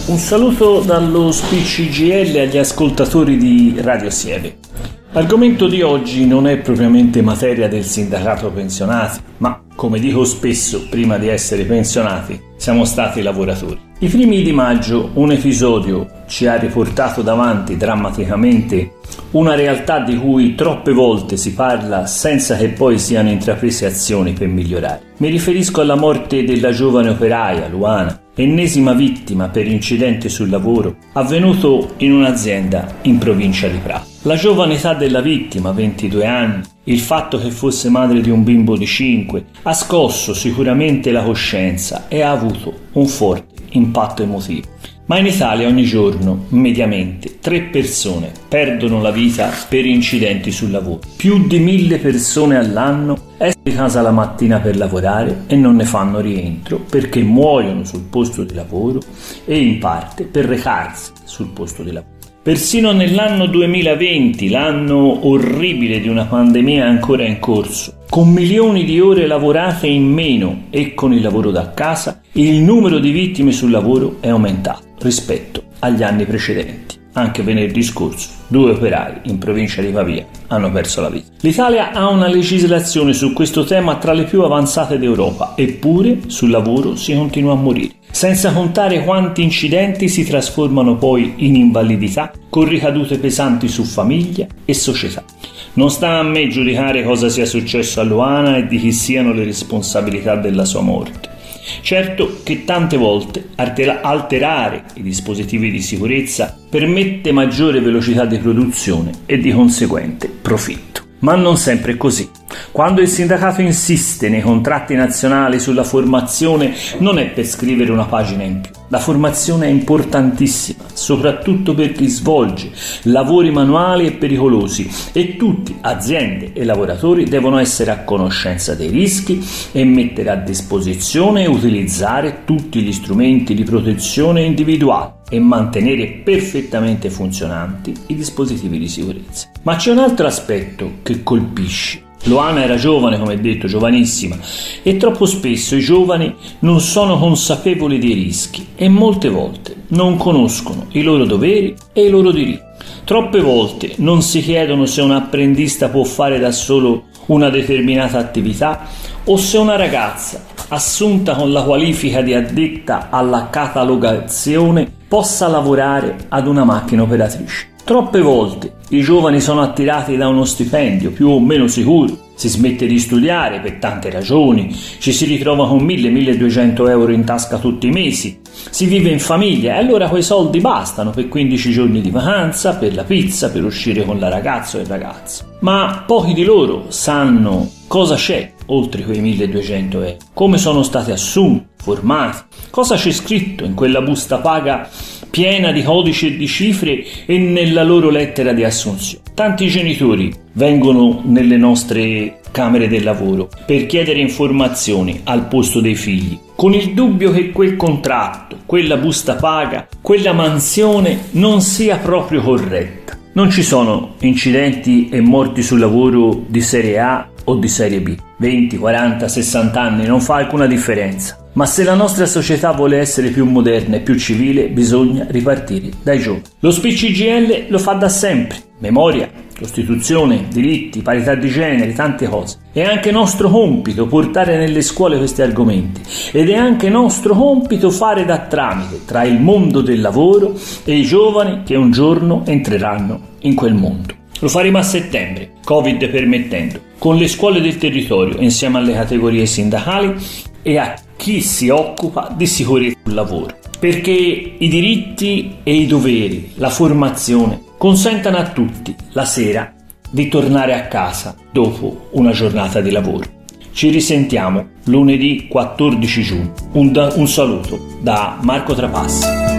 Un saluto dallo Speech CGIL agli ascoltatori di Radio Sieve. L'argomento di oggi non è propriamente materia del sindacato pensionati, ma come dico spesso, prima di essere pensionati, siamo stati lavoratori. I primi di maggio un episodio ci ha riportato davanti drammaticamente una realtà di cui troppe volte si parla senza che poi siano intraprese azioni per migliorare. Mi riferisco alla morte della giovane operaia Luana, ennesima vittima per incidente sul lavoro avvenuto in un'azienda in provincia di Prato. La giovane età della vittima, 22 anni, il fatto che fosse madre di un bimbo di 5, ha scosso sicuramente la coscienza e ha avuto un forte impatto emotivo. Ma in Italia ogni giorno, mediamente, 3 persone perdono la vita per incidenti sul lavoro. Più di 1000 persone all'anno escono di casa la mattina per lavorare e non ne fanno rientro perché muoiono sul posto di lavoro e in parte per recarsi sul posto di lavoro. Persino nell'anno 2020, l'anno orribile di una pandemia ancora in corso, con milioni di ore lavorate in meno e con il lavoro da casa, il numero di vittime sul lavoro è aumentato rispetto agli anni precedenti. Anche venerdì scorso 2 operai in provincia di Pavia hanno perso la vita. L'Italia ha una legislazione su questo tema tra le più avanzate d'Europa, eppure sul lavoro si continua a morire. Senza contare quanti incidenti si trasformano poi in invalidità con ricadute pesanti su famiglia e società. Non sta a me giudicare cosa sia successo a Luana e di chi siano le responsabilità della sua morte. Certo che tante volte alterare i dispositivi di sicurezza permette maggiore velocità di produzione e di conseguente profitto. Ma non sempre è così. Quando il sindacato insiste nei contratti nazionali sulla formazione non è per scrivere una pagina in più. La formazione è importantissima, soprattutto per chi svolge lavori manuali e pericolosi e tutti, aziende e lavoratori, devono essere a conoscenza dei rischi e mettere a disposizione e utilizzare tutti gli strumenti di protezione individuale e mantenere perfettamente funzionanti i dispositivi di sicurezza. Ma c'è un altro aspetto che colpisce. Luana era giovane, come detto, giovanissima, e troppo spesso i giovani non sono consapevoli dei rischi e molte volte non conoscono i loro doveri e i loro diritti. Troppe volte non si chiedono se un apprendista può fare da solo una determinata attività o se una ragazza assunta con la qualifica di addetta alla catalogazione possa lavorare ad una macchina operatrice. Troppe volte i giovani sono attirati da uno stipendio più o meno sicuro, si smette di studiare per tante ragioni, ci si ritrova con 1000-1200 euro in tasca tutti i mesi, si vive in famiglia e allora quei soldi bastano per 15 giorni di vacanza, per la pizza, per uscire con la ragazza o il ragazzo. Ma pochi di loro sanno cosa c'è oltre quei 1200 euro, come sono stati assunti, formati, cosa c'è scritto in quella busta paga piena di codici e di cifre e nella loro lettera di assunzione. Tanti genitori vengono nelle nostre camere del lavoro per chiedere informazioni al posto dei figli, con il dubbio che quel contratto, quella busta paga, quella mansione non sia proprio corretta. Non ci sono incidenti e morti sul lavoro di serie A o di serie B. 20, 40, 60 anni non fa alcuna differenza. Ma se la nostra società vuole essere più moderna e più civile, bisogna ripartire dai giovani. Lo Speech CGIL lo fa da sempre. Memoria, Costituzione, diritti, parità di genere, tante cose. È anche nostro compito portare nelle scuole questi argomenti ed è anche nostro compito fare da tramite tra il mondo del lavoro e i giovani che un giorno entreranno in quel mondo. Lo faremo a settembre, Covid permettendo, con le scuole del territorio insieme alle categorie sindacali e a chi si occupa di sicurezza sul lavoro, perché i diritti e i doveri, la formazione consentano a tutti la sera di tornare a casa dopo una giornata di lavoro. Ci risentiamo lunedì 14 giugno. Un saluto da Marco Trapassi.